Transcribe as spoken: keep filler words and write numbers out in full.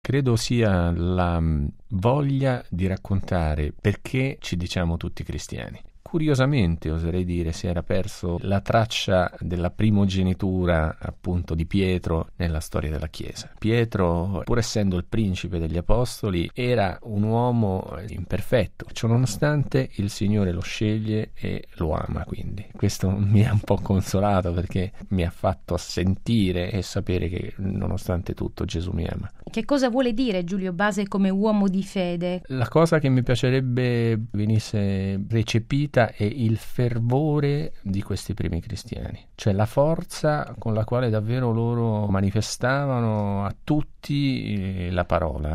Credo sia la voglia di raccontare perché ci diciamo tutti cristiani. Curiosamente, oserei dire, si era perso la traccia della primogenitura appunto di Pietro nella storia della Chiesa. Pietro, pur essendo il principe degli apostoli, era un uomo imperfetto. Ciononostante il Signore lo sceglie e lo ama, quindi questo mi ha un po' consolato, perché mi ha fatto sentire e sapere che nonostante tutto Gesù mi ama. Che cosa vuole dire Giulio Base come uomo di fede? La cosa che mi piacerebbe venisse recepita è il fervore di questi primi cristiani, cioè la forza con la quale davvero loro manifestavano a tutti la parola,